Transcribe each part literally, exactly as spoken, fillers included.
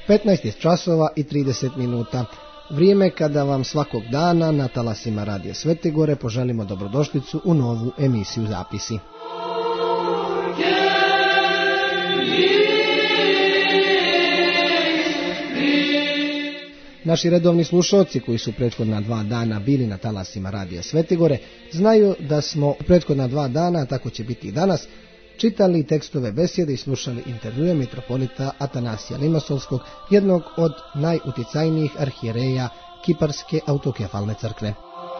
petnaest je časova i trideset minuta. Vrijeme kada vam svakog dana na talasima Radija Svetigore poželimo dobrodošlicu u novu emisiju Zapisi. Naši redovni slušalci koji su prethodna dva dana bili na talasima Radija Svetigore znaju da smo u prethodna dva dana, tako će biti i danas, čitali tekstove besjede i slušali intervjue mitropolita Atanasija Limassolskog, jednog od najuticajnijih arhijereja Kiparske autokefalne crkve.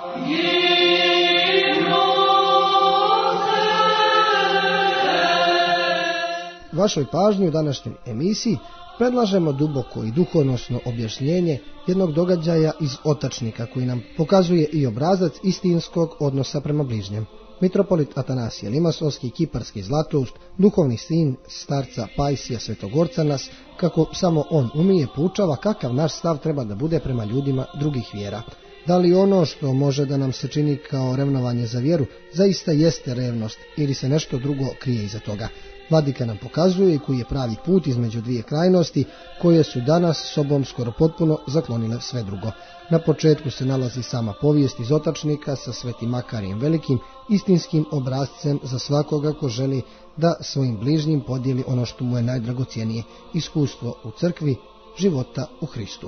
Vašoj pažnji u današnjoj emisiji predlažemo duboko i duhonosno objašnjenje jednog događaja iz Otačnika koji nam pokazuje i obrazac istinskog odnosa prema bližnjem. Mitropolit Atanasije Limassolski, kiparski zlatoust, duhovni sin starca Pajsija Svetogorca nas, kako samo on umije, poučava kakav naš stav treba da bude prema ljudima drugih vjera. Da li ono što može da nam se čini kao revnovanje za vjeru zaista jeste revnost ili se nešto drugo krije iza toga? Vladika nam pokazuje i koji je pravi put između dvije krajnosti koje su danas sobom skoro potpuno zaklonile sve drugo. Na početku se nalazi sama povijest iz Otačnika sa Svetim Makarijem Velikim, istinskim obrazcem za svakoga ko želi da svojim bližnjim podijeli ono što mu je najdragocjenije, iskustvo u crkvi, života u Hristu.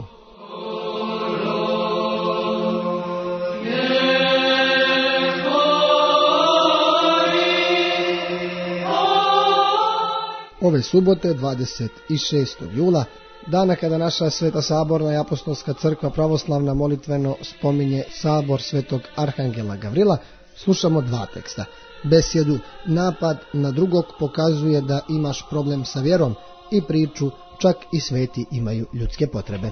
Ove subote, dvadeset šestog jula, dana kada naša Sveta Saborna i Apostolska crkva pravoslavna molitveno spominje sabor Svetog Arhangela Gavrila, slušamo dva teksta. Besjedu "Napad na drugog pokazuje da imaš problem sa vjerom" i priču "Čak i sveti imaju ljudske potrebe".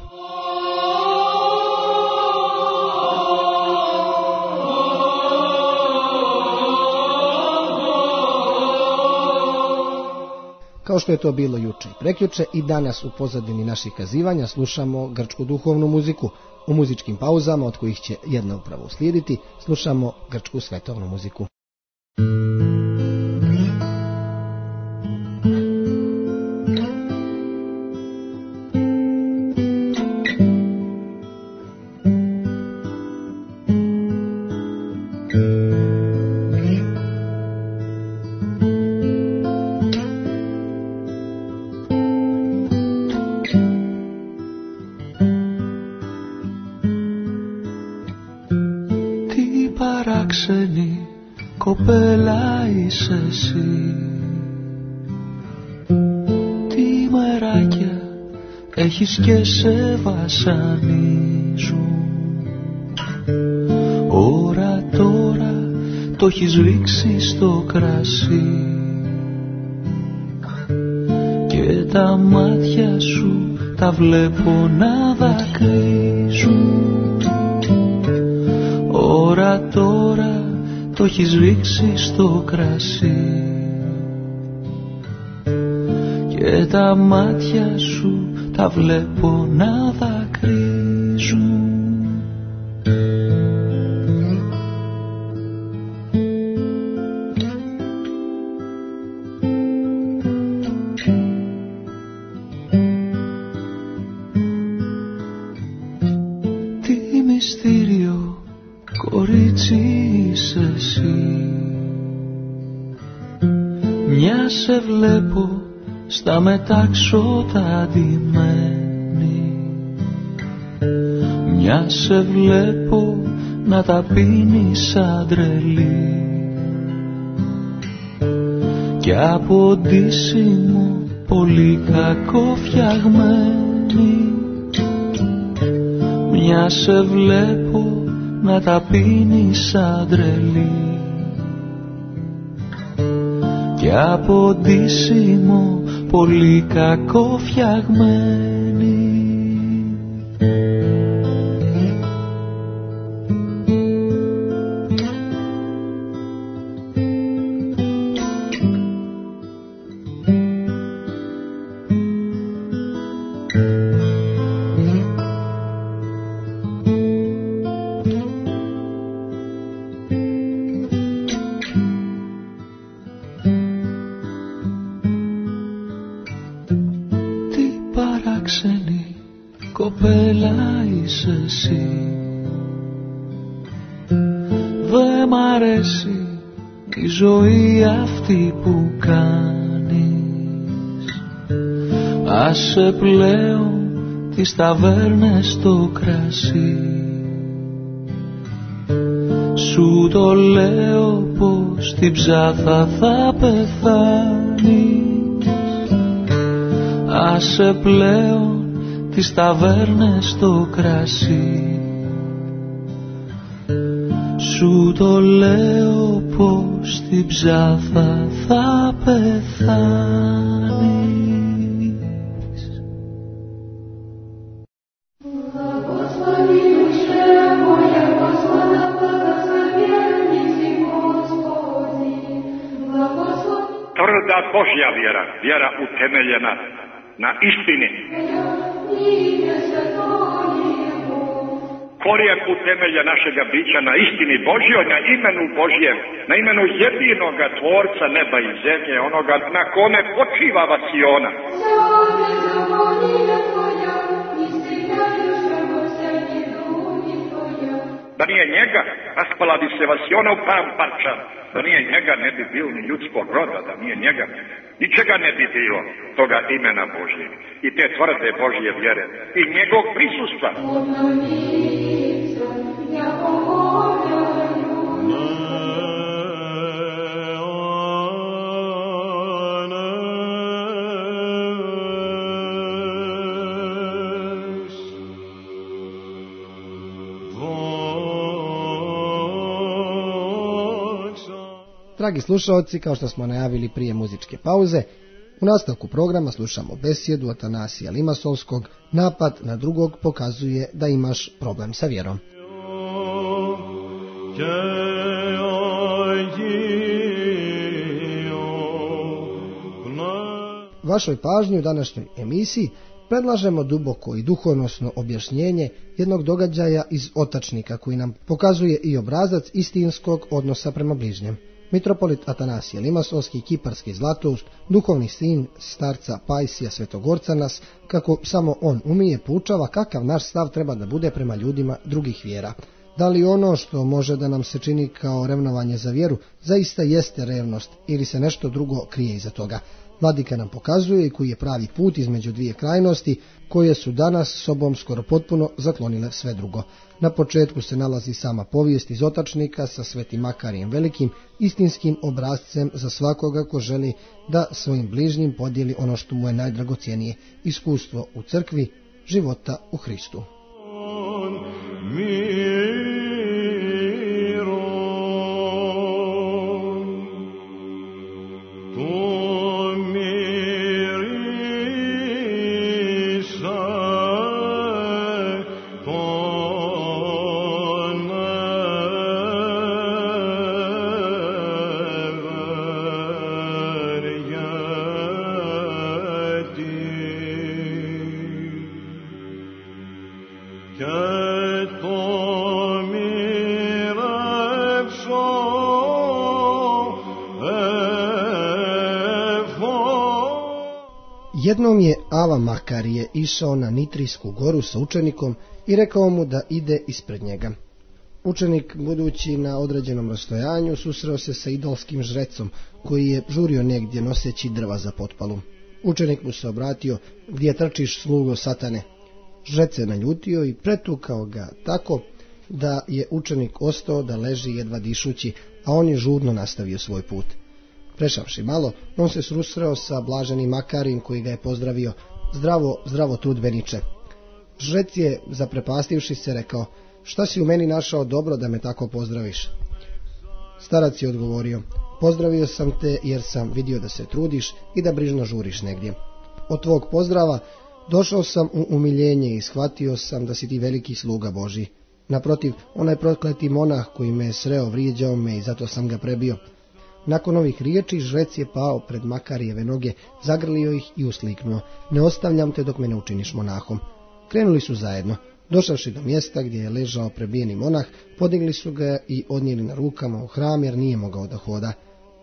Kao što je to bilo juče i prekjuče, i danas u pozadini naših kazivanja slušamo grčku duhovnu muziku. U muzičkim pauzama, od kojih će jedna upravo uslijediti, slušamo grčku svetovnu muziku. Παράξενη κοπέλα είσαι εσύ, τι μεράκια έχεις και σε βασανίζουν. Ώρα τώρα το έχεις ρίξει στο κρασί και τα μάτια σου τα βλέπω να δακρύζουν. Ώρα τώρα το έχεις ρίξει στο κρασί και τα μάτια σου τα βλέπω να δακρύζουν. Τι μυστήριο κορίτσι είσαι εσύ, μια σε βλέπω στα μετάξωτα ντυμένη, μια σε βλέπω να τα πίνει σαν τρελή και από ντύσιμο πολύ κακό φτιαγμένη, μια σε βλέπω να τα πίνει σαν τρελή και από ντύσιμο πολύ κακό φτιαγμένη. παράξενη κοπέλα είσαι εσύ. Δε μ' αρέσει η ζωή αυτή που κάνεις. Άσε πλέον τις ταβέρνες στο κρασί. Σου το λέω πως στην ψάθα θα πεθάνεις. Άσε πλέον τις ταβέρνες στο κρασί. Σου το λέω πως στην ψάθα θα πεθάνεις. Tvrda Božja vjera, vjera utemeljena na istini. Korijen utemelja našega bića na istini Božjoj, na imenu Božjem, na imenu jedinoga Tvorca neba i zemlje, onoga na kome počiva vasiona. Da nije njega, raspala bi se vasiona u par parča. Da nije njega, ne bi bilo ni ljudskog roda. Da nije njega, ničega ne bi bilo toga imena Božje i te tvrde Božje vjere i njegov prisustva. Dragi slušalci, kao što smo najavili prije muzičke pauze, u nastavku programa slušamo besjedu Atanasija Limasovskog. Napad na drugog pokazuje da imaš problem sa vjerom. Vašoj pažnji u današnjoj emisiji predlažemo duboko i duhonosno objašnjenje jednog događaja iz Otačnika koji nam pokazuje i obrazac istinskog odnosa prema bližnjem. Mitropolit Atanasije Limasovski, kiparski zlatoust, duhovni sin starca Pajsija Svetogorca nas, kako samo on umije, poučava kakav naš stav treba da bude prema ljudima drugih vjera. Da li ono što može da nam se čini kao revnovanje za vjeru zaista jeste revnost ili se nešto drugo krije iza toga? Vladika nam pokazuje i koji je pravi put između dvije krajnosti koje su danas sobom skoro potpuno zaklonile sve drugo. Na početku se nalazi sama povijest iz Otačnika sa Svetim Makarijem Velikim, istinskim obrazcem za svakoga ko želi da svojim bližnjim podijeli ono što mu je najdragocjenije, iskustvo u crkvi, života u Hristu. Jednom je Ava Makarije išao na Nitrijsku goru sa učenikom i rekao mu da ide ispred njega. Učenik, budući na određenom rastojanju, susreo se sa idolskim žrecom koji je žurio negdje noseći drva za potpalu. Učenik mu se obratio: "Gdje trčiš, slugo satane?" Žrec se naljutio i pretukao ga tako da je učenik ostao da leži jedva dišući, a on je žurno nastavio svoj put. Prešavši malo, on se susreo sa blaženim Makarijem koji ga je pozdravio: "Zdravo, zdravo trudbeniče." Žrec je, zaprepastivši se, rekao: "Šta si u meni našao dobro da me tako pozdraviš?" Starac je odgovorio: "Pozdravio sam te jer sam vidio da se trudiš i da brižno žuriš negdje. Od tvog pozdrava došao sam u umiljenje i shvatio sam da si ti veliki sluga Božji. Naprotiv, onaj prokleti monah koji me je sreo vrijeđao me i zato sam ga prebio." Nakon ovih riječi žrec je pao pred Makarijeve noge, zagrlio ih i usliknuo: "Ne ostavljam te dok me ne učiniš monahom." Krenuli su zajedno. Došavši do mjesta gdje je ležao prebijeni monah, podigli su ga i odnijeli na rukama u hram jer nije mogao da hoda.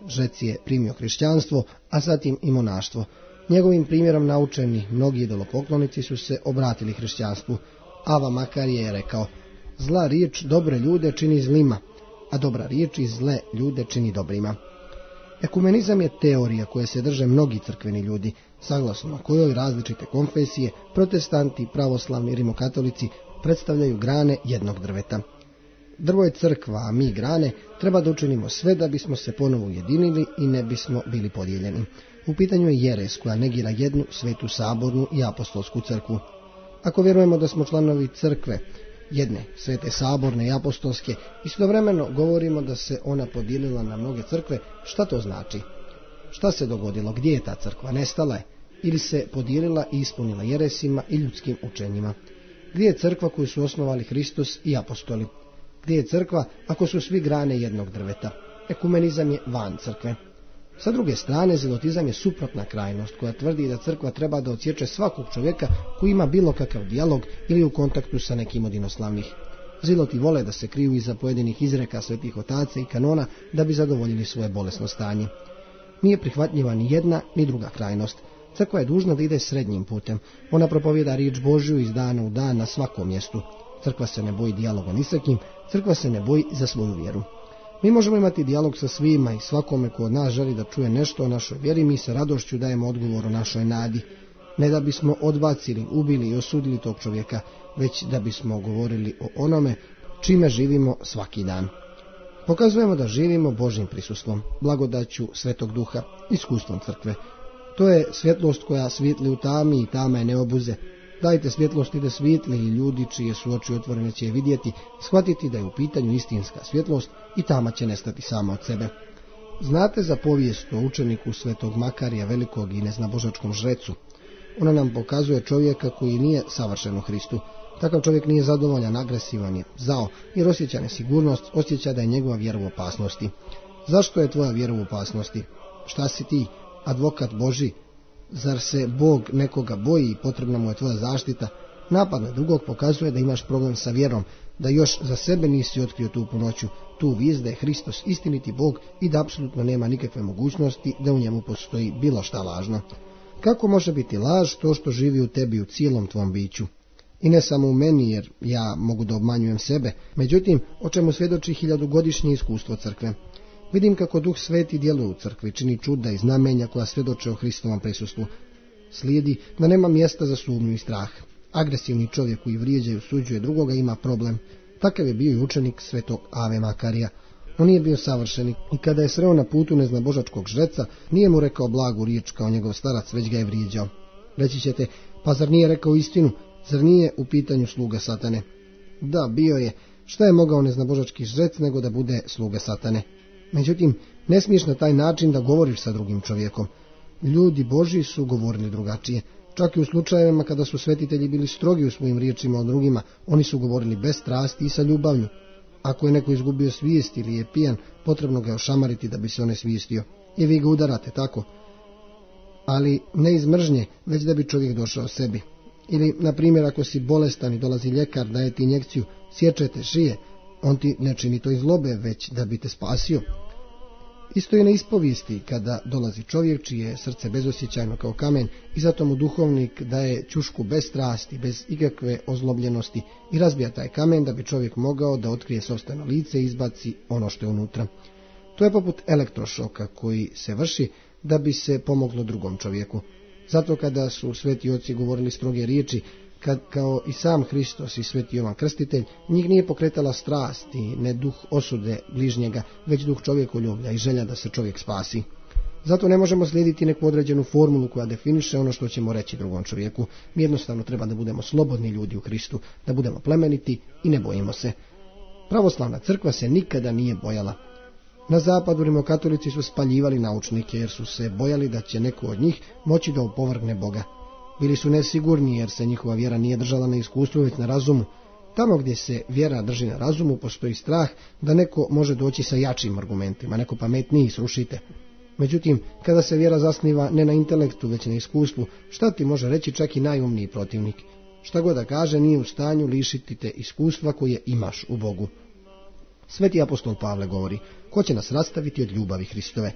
Žec je primio hrišćanstvo, a zatim i monaštvo. Njegovim primjerom naučeni mnogi idolopoklonici su se obratili hrišćanstvu. Ava Makarije je rekao: zla riječ dobre ljude čini zlima, a dobra riječ i zle ljude čini dobrima. Ekumenizam je teorija koje se drže mnogi crkveni ljudi, saglasno kojoj različite konfesije, protestanti, pravoslavni, rimokatolici predstavljaju grane jednog drveta. Drvo je crkva, a mi grane, treba da učinimo sve da bismo se ponovo ujedinili i ne bismo bili podijeljeni. U pitanju je jeres koja negira jednu svetu sabornu i apostolsku crkvu. Ako vjerujemo da smo članovi crkve, jedne svete saborne i apostolske, istovremeno govorimo da se ona podijelila na mnoge crkve, šta to znači? Šta se dogodilo? Gdje je ta crkva? Nestala je? Ili se podijelila i ispunila jeresima i ljudskim učenjima? Gdje je crkva koju su osnovali Hristos i apostoli? Gdje je crkva ako su svi grane jednog drveta? Ekumenizam je van crkve. Sa druge strane, zelotizam je suprotna krajnost koja tvrdi da crkva treba da odsječe svakog čovjeka koji ima bilo kakav dijalog ili u kontaktu sa nekim od inoslavnih. Ziloti vole da se kriju iza pojedinih izreka svetih otaca i kanona da bi zadovoljili svoje bolesno stanje. Nije prihvatljiva ni jedna ni druga krajnost. Crkva je dužna da ide srednjim putem. Ona propovjeda riječ Božju iz dana u dan na svakom mjestu. Crkva se ne boji dijaloga ni sa kim, crkva se ne boji za svoju vjeru. Mi možemo imati dijalog sa svima i svakome ko od nas želi da čuje nešto o našoj vjeri, mi sa radošću dajemo odgovor o našoj nadi. Ne da bismo odbacili, ubili i osudili tog čovjeka, već da bismo govorili o onome čime živimo svaki dan. Pokazujemo da živimo Božjim prisustvom, blagodaću Svetog Duha, iskustvom crkve. To je svjetlost koja svijetli u tami i tama je ne obuze. Dajte svjetlosti da svijetli i ljudi čije su oči otvorene će je vidjeti, shvatiti da je u pitanju istinska svjetlost i tama će nestati sama od sebe. Znate za povijest o učeniku Svetog Makarija velikog i neznabožačkom žrecu. Ona nam pokazuje čovjeka koji nije savršen u Hristu. Takav čovjek nije zadovoljan, agresivan je, zao, jer osjeća nesigurnost, osjeća da je njegova vjera u opasnosti. Zašto je tvoja vjera u opasnosti? Šta si ti, advokat Božji? Zar se Bog nekoga boji i potrebna mu je tvoja zaštita? Napad na drugog pokazuje da imaš problem sa vjerom, da još za sebe nisi otkrio tu punoću, tu vijest da je Hristos istiniti Bog i da apsolutno nema nikakve mogućnosti da u njemu postoji bilo šta lažno. Kako može biti laž to što živi u tebi u cijelom tvom biću? I ne samo u meni, jer ja mogu da obmanjujem sebe, međutim, o čemu svjedoči hiljadugodišnje iskustvo crkve. Vidim kako Duh Sveti djeluje u crkvi, čini čuda i znamenja koja svjedoče o Hristovom prisustvu. Slijedi da nema mjesta za sumnju i strah. Agresivni čovjek koji vrijeđa i osuđuje drugoga ima problem. Takav je bio i učenik Svetog Ave Makarija. On nije bio savršen i kada je sreo na putu neznabožačkog žreca, nije mu rekao blagu riječ kao njegov starac, već ga je vrijeđao. Reći ćete, pa zar nije rekao istinu? Zar nije u pitanju sluga satane? Da, bio je. Šta je mogao neznabožački žrec nego da bude sluga satane? Međutim, ne smiješ na taj način da govoriš sa drugim čovjekom. Ljudi Božji su govorili drugačije. Čak i u slučajevima kada su svetitelji bili strogi u svojim riječima o drugima, oni su govorili bez strasti i sa ljubavlju. Ako je neko izgubio svijest ili je pijan, potrebno ga je ošamariti da bi se on svijestio. I vi ga udarate tako. Ali ne iz mržnje, već da bi čovjek došao sebi. Ili, na primjer, ako si bolestan i dolazi ljekar, daje ti injekciju, sjećete šije, on ti ne čini to iz zlobe, već da bi te spasio. Isto je na ispovijesti kada dolazi čovjek čije je srce bezosjećajno kao kamen i zato mu duhovnik daje ćušku bez strasti, bez ikakve ozlobljenosti i razbija taj kamen da bi čovjek mogao da otkrije sopstveno lice i izbaci ono što je unutra. To je poput elektrošoka koji se vrši da bi se pomoglo drugom čovjeku. Zato kada su sveti oci govorili stroge riječi, kad kao i sam Hristos i sveti Jovan Krstitelj, njih nije pokretala strast i ne duh osude bližnjega, već duh čovjekoljublja i želja da se čovjek spasi. Zato ne možemo slijediti neku određenu formulu koja definiše ono što ćemo reći drugom čovjeku. Mi jednostavno treba da budemo slobodni ljudi u Hristu, da budemo plemeniti i ne bojimo se. Pravoslavna crkva se nikada nije bojala. Na zapadu rimokatolici su spaljivali naučnike jer su se bojali da će neko od njih moći da opovrgne Boga. Bili su nesigurni jer se njihova vjera nije držala na iskustvu već na razumu. Tamo gdje se vjera drži na razumu postoji strah da neko može doći sa jačim argumentima, neko pametniji srušite. Međutim, kada se vjera zasniva ne na intelektu već na iskustvu, šta ti može reći čak i najumniji protivnik? Šta god da kaže nije u stanju lišiti te iskustva koje imaš u Bogu. Sveti apostol Pavle govori, ko će nas rastaviti od ljubavi Hristove?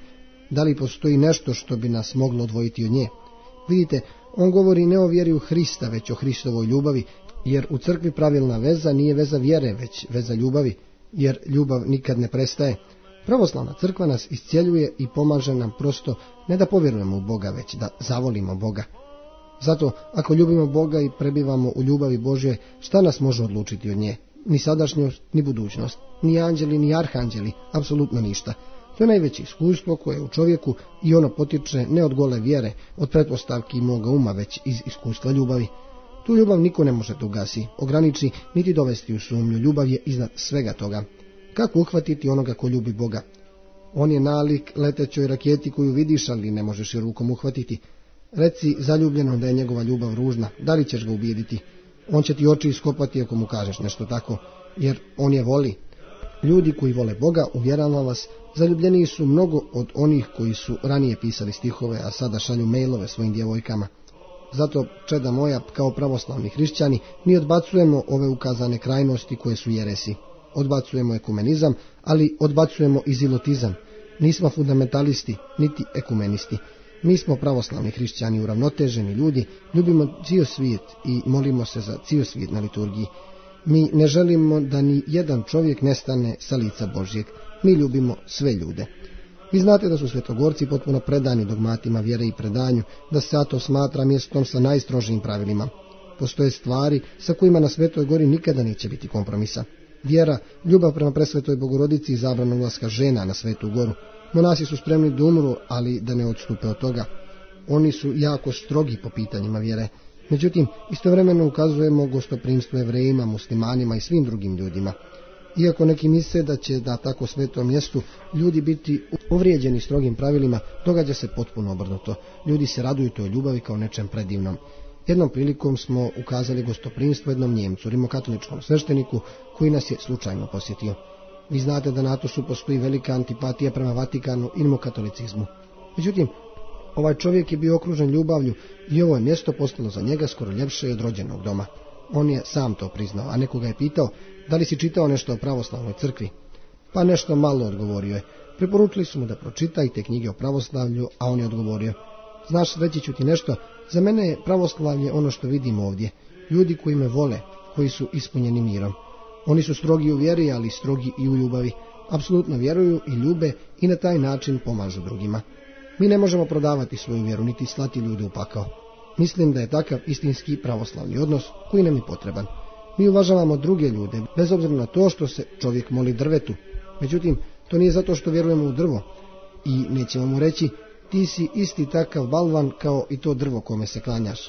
Da li postoji nešto što bi nas moglo odvojiti od nje? Vidite, on govori ne o vjeri u Hrista, već o Hristovoj ljubavi, jer u crkvi pravilna veza nije veza vjere, već veza ljubavi, jer ljubav nikad ne prestaje. Pravoslavna crkva nas iscjeljuje i pomaže nam prosto ne da povjerujemo u Boga, već da zavolimo Boga. Zato, ako ljubimo Boga i prebivamo u ljubavi Božje, šta nas može odlučiti od nje? Ni sadašnjost, ni budućnost, ni anđeli, ni arhanđeli, apsolutno ništa. To je najveće iskustvo koje je u čovjeku i ono potiče ne od gole vjere, od pretpostavki moga uma, već iz iskustva ljubavi. Tu ljubav niko ne može da ugasi, ograniči, niti dovesti u sumnju. Ljubav je iznad svega toga. Kako uhvatiti onoga ko ljubi Boga? On je nalik letećoj raketi koju vidiš, ali ne možeš je rukom uhvatiti. Reci zaljubljenom da je njegova ljubav ružna, da li ćeš ga ubijediti? On će ti oči iskopati ako mu kažeš nešto tako, jer on je voli. Ljudi koji vole Boga, uvjeravam vas, zaljubljeniji su mnogo od onih koji su ranije pisali stihove, a sada šalju mailove svojim djevojkama. Zato, čeda moja, kao pravoslavni hrišćani, mi odbacujemo ove ukazane krajnosti koje su jeresi. Odbacujemo ekumenizam, ali odbacujemo i zilotizam. Nismo fundamentalisti, niti ekumenisti. Mi smo pravoslavni hrišćani, uravnoteženi ljudi, ljubimo cijel svijet i molimo se za cijel svijet na liturgiji. Mi ne želimo da ni jedan čovjek nestane sa lica Božjeg. Mi ljubimo sve ljude. Vi znate da su svetogorci potpuno predani dogmatima vjere i predanju, da se Ato smatra mjestom sa najstrožijim pravilima. Postoje stvari sa kojima na Svetoj gori nikada neće biti kompromisa. Vjera, ljubav prema presvetoj Bogorodici i zabrana ulaska žena na Svetu goru. Monasi su spremni da umru, ali da ne odstupe od toga. Oni su jako strogi po pitanjima vjere. Međutim, istovremeno ukazujemo gostoprimstvo Jevrejima, muslimanima i svim drugim ljudima. Iako neki misle da će na tako svetom mjestu ljudi biti uvrijeđeni strogim pravilima, događa se potpuno obrnuto. Ljudi se raduju toj ljubavi kao nečem predivnom. Jednom prilikom smo ukazali gostoprimstvo jednom Njemcu, rimokatoličkom svešteniku, koji nas je slučajno posjetio. Vi znate da na Atosu postoji velika antipatija prema Vatikanu i rimokatolicizmu. Međutim, ovaj čovjek je bio okružen ljubavlju i ovo je mjesto postalo za njega skoro ljepše od rođenog doma. On je sam to priznao, a nekoga je pitao da li si čitao nešto o pravoslavnoj crkvi. Pa nešto malo, odgovorio je. Preporučili su mu da pročita i te knjige o pravoslavlju, a on je odgovorio: znaš, reći ću ti nešto, za mene je pravoslavlje ono što vidim ovdje. Ljudi koji me vole, koji su ispunjeni mirom. Oni su strogi u vjeri, ali strogi i u ljubavi. Apsolutno vjeruju i ljube i na taj način pomažu drugima. Mi ne možemo prodavati svoju vjeru, niti slati ljude u pakao. Mislim da je takav istinski pravoslavni odnos koji nam je potreban. Mi uvažavamo druge ljude, bez obzira na to što se čovjek moli drvetu. Međutim, to nije zato što vjerujemo u drvo. I nećemo mu reći: ti si isti takav balvan kao i to drvo kome se klanjaš.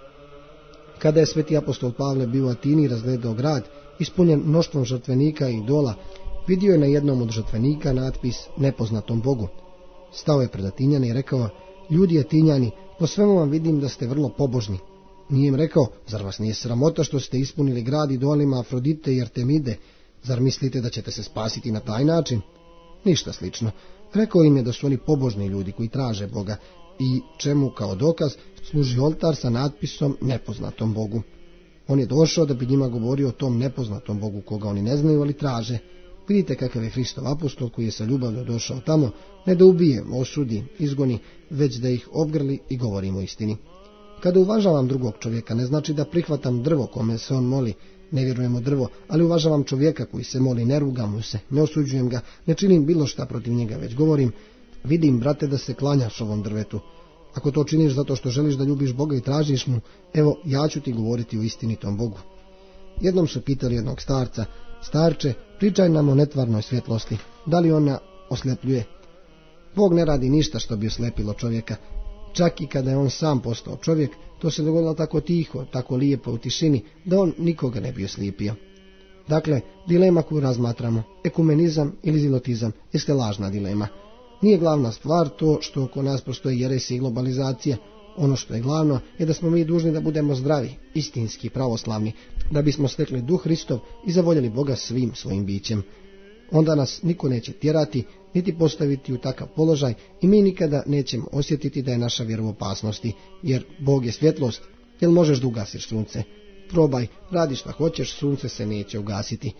Kada je sveti apostol Pavle bio u Atini i razgledao grad, ispunjen mnoštvom žrtvenika i idola, vidio je na jednom od žrtvenika natpis nepoznatom Bogu. Stao je pred Atinjane i rekao: ljudi Atinjani, po svemu vam vidim da ste vrlo pobožni. Nije im rekao: zar vas nije sramota što ste ispunili grad idolima Afrodite i Artemide? Zar mislite da ćete se spasiti na taj način? Ništa slično. Rekao im je da su oni pobožni ljudi koji traže Boga i čemu kao dokaz služi oltar sa natpisom nepoznatom Bogu. On je došao da bi njima govorio o tom nepoznatom Bogu koga oni ne znaju, ali traže. Vidite kakav je Hristov apostol koji je sa ljubavlju došao tamo, ne da ubije, osudi, izgoni, već da ih obgrli i govorimo o istini. Kada uvažavam drugog čovjeka, ne znači da prihvatam drvo kome se on moli, ne vjerujem u drvo, ali uvažavam čovjeka koji se moli, ne rugam mu se, ne osuđujem ga, ne činim bilo šta protiv njega, već govorim: vidim, brate, da se klanjaš ovom drvetu. Ako to činiš zato što želiš da ljubiš Boga i tražiš mu, evo, ja ću ti govoriti o istinitom Bogu. Jednom su pitali jednog starca: starče, pričaj nam o netvarnoj svjetlosti, da li ona oslepljuje? Bog ne radi ništa što bi oslepilo čovjeka. Čak i kada je on sam postao čovjek, to se dogodilo tako tiho, tako lijepo u tišini, da on nikoga ne bi oslijepio. Dakle, dilema koju razmatramo, ekumenizam ili zilotizam, jeste lažna dilema. Nije glavna stvar to što oko nas postoji jeresi i globalizacija. Ono što je glavno je da smo mi dužni da budemo zdravi, istinski, pravoslavni, da bismo stekli duh Hristov i zavoljeli Boga svim svojim bićem. Onda nas niko neće tjerati, niti postaviti u takav položaj i mi nikada nećemo osjetiti da je naša vjera u opasnosti, jer Bog je svjetlost. Jel možeš da ugasiš sunce? Probaj, radi šta hoćeš, sunce se neće ugasiti.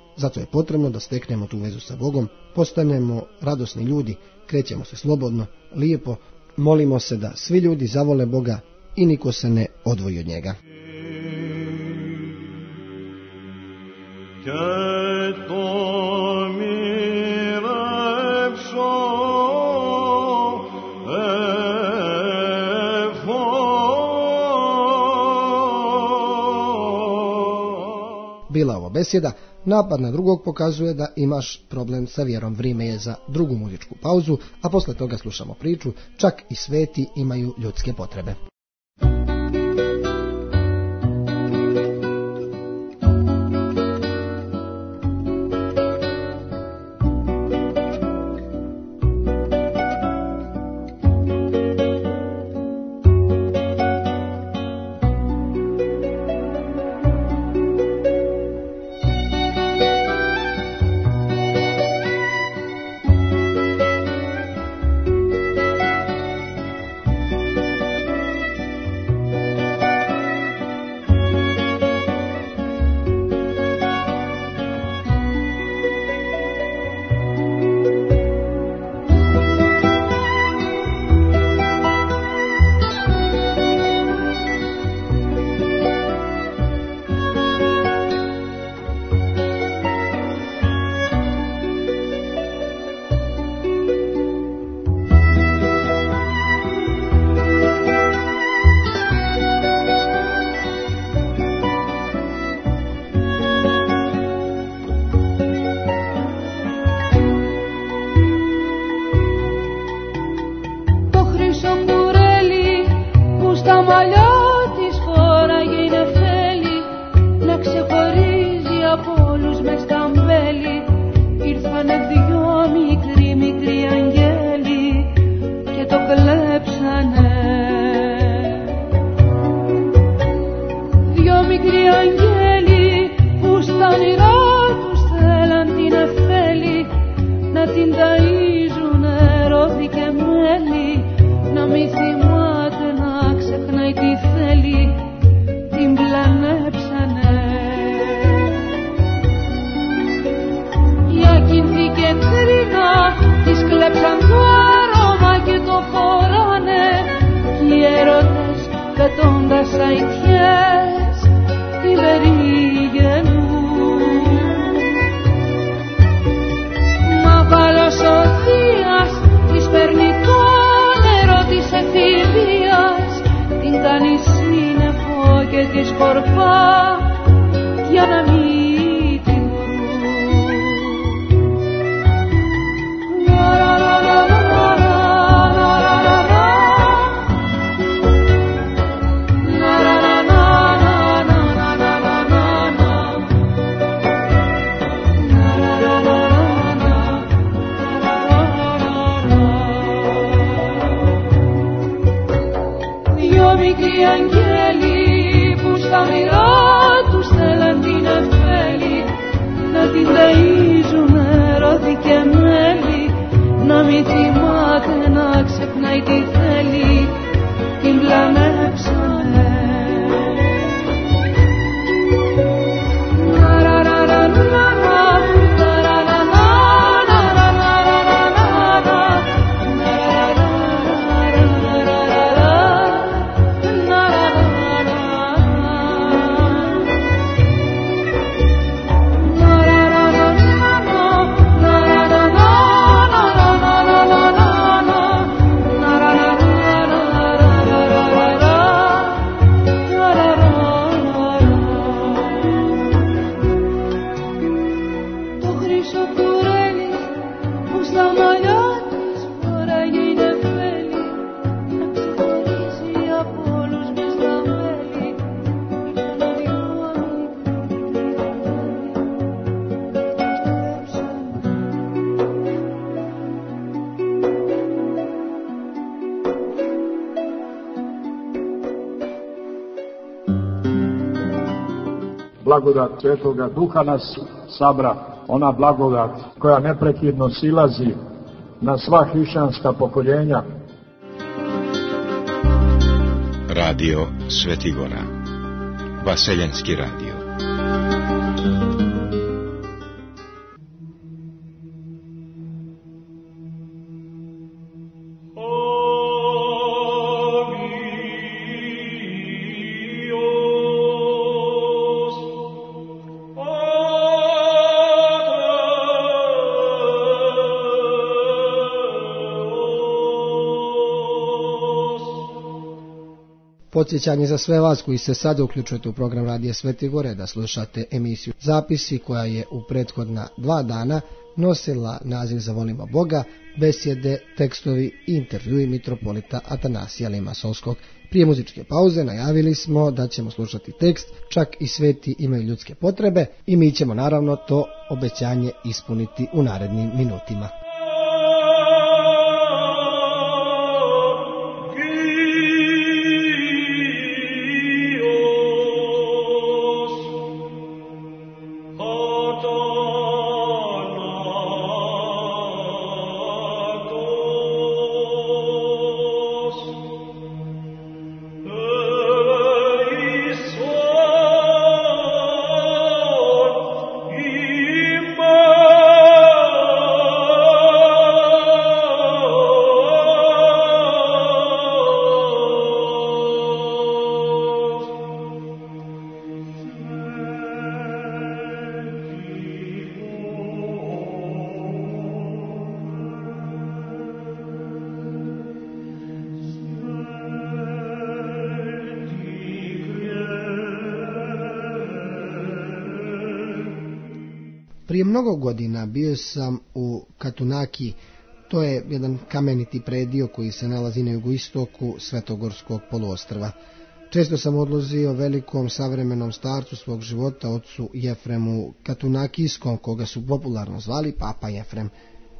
Zato je potrebno da steknemo tu vezu sa Bogom, postanemo radosni ljudi, krećemo se slobodno, lijepo, molimo se da svi ljudi zavole Boga i niko se ne odvoji od njega. Bila ova besjeda, napad na drugog pokazuje da imaš problem sa vjerom. Vrijeme je za drugu muzičku pauzu, a posle toga slušamo priču Čak i sveti imaju ljudske potrebe. Blagodat Svetoga Duha nas sabra, ona blagodat koja neprekidno silazi na sva hrišćanska pokoljenja. Radio Svetigora, Vaseljenski radio. Podsjećanje za sve vas koji se sada uključujete u program Radija Sveti Gore da slušate emisiju Zapisi koja je u prethodna dva dana nosila naziv Zavolimo Boga, besjede, tekstovi i intervjui mitropolita Atanasija Limasolskog. Prije muzičke pauze najavili smo da ćemo slušati tekst Čak i sveti imaju ljudske potrebe i mi ćemo naravno to obećanje ispuniti u narednim minutima. Prije mnogo godina bio sam u Katunaki, to je jedan kameniti predio koji se nalazi na jugoistoku Svetogorskog poluostrva. Često sam odlazio velikom savremenom starcu svog života, ocu Jefremu Katunakijskom, koga su popularno zvali Papa Jefrem.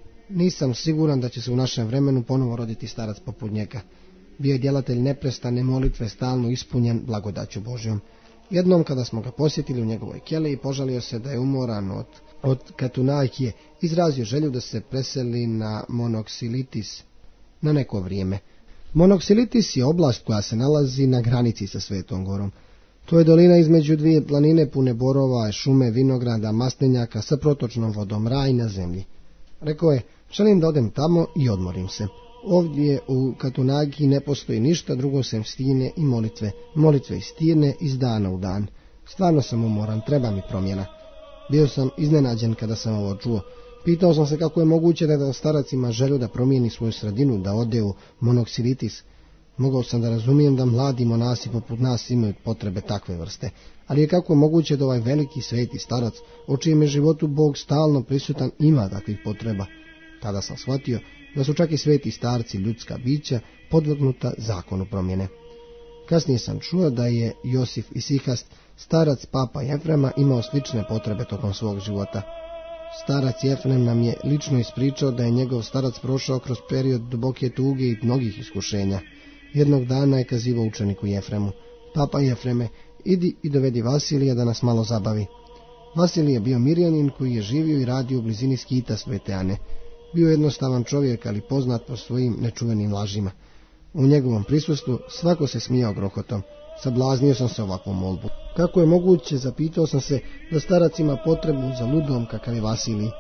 Nisam siguran da će se u našem vremenu ponovo roditi starac poput njega. Bio je djelatelj neprestane molitve, stalno ispunjen blagodaću Božjom. Jednom kada smo ga posjetili u njegovoj keleji, požalio se da je umoran od, od Katunakije, izrazio želju da se preseli na Monoksilitis na neko vrijeme. Monoksilitis je oblast koja se nalazi na granici sa Svetom Gorom. To je dolina između dvije planine pune borova, šume, vinograda, maslinjaka sa protočnom vodom, raj na zemlji. Rekao je, želim da odem tamo i odmorim se. Ovdje u Katunaki ne postoji ništa drugo sem stine i molitve. Molitve i stine iz dana u dan. Stvarno sam umoran, treba mi promjena. Bio sam iznenađen kada sam ovo čuo. Pitao sam se kako je moguće da starac ima želju da promijeni svoju sredinu, da ode u Monoksilitis. Mogao sam da razumijem da mladi monasi poput nas imaju potrebe takve vrste. Ali je kako moguće da ovaj veliki sveti starac, o čijem je životu Bog stalno prisutan, ima takvih potreba. Tada sam shvatio da su čak i sveti starci, ljudska bića, podvrgnuta zakonu promjene. Kasnije sam čuo da je Josif Isihast, starac Papa Jefrema, imao slične potrebe tokom svog života. Starac Jefrem nam je lično ispričao da je njegov starac prošao kroz period duboke tuge i mnogih iskušenja. Jednog dana je kazivao učeniku Jefremu: Papa Jefreme, idi i dovedi Vasilija da nas malo zabavi. Vasilij je bio Mirjanin koji je živio i radio u blizini skita Svete Ane. Bio je jednostavan čovjek, ali poznat po svojim nečuvenim lažima. U njegovom prisustvu svako se smijao grohotom. Sablaznio sam se ovakvom molbu. Kako je moguće, zapitao sam se, da starac ima potrebu za ludom kakav je Vasilij?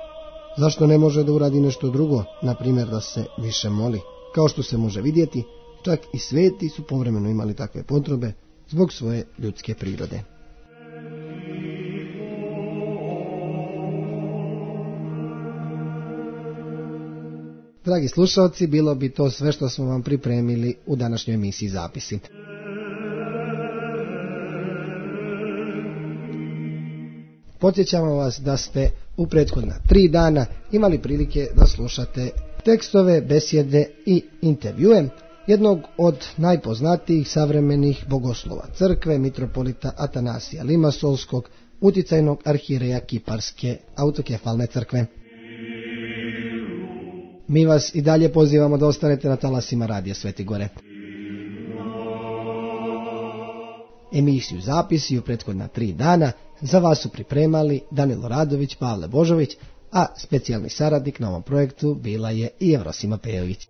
Zašto ne može da uradi nešto drugo, na primjer da se više moli? Kao što se može vidjeti, čak i sveti su povremeno imali takve potrebe zbog svoje ljudske prirode. Dragi slušalci, bilo bi to sve što smo vam pripremili u današnjoj emisiji Zapisi. Podsjećamo vas da ste u prethodna tri dana imali prilike da slušate tekstove, besjede i intervjue jednog od najpoznatijih savremenih bogoslova crkve, mitropolita Atanasija Limasolskog, uticajnog arhijereja Kiparske autokefalne crkve. Mi vas i dalje pozivamo da ostanete na talasima Radija Sveti Gore. Emisiju Zapisi u prethodna tri dana za vas su pripremali Danilo Radović, Pavle Božović, a specijalni saradnik na ovom projektu bila je i Jevrosima Pejović.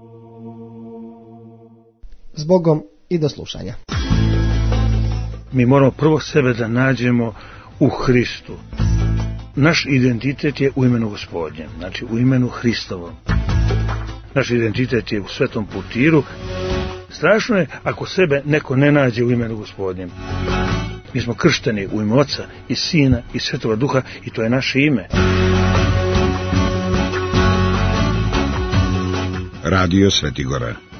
Zbogom i do slušanja. Mi moramo prvo sebe da nađemo u Hristu. Naš identitet je u imenu Gospodnjem, znači u imenu Hristovom. Naš identitet je u Svetom Putiru. Strašno je ako sebe neko ne nađe u imenu Gospodnjem. Mi smo kršteni u ime Oca i Sina i Svetoga Duha i to je naše ime. Radio Sveti Gora.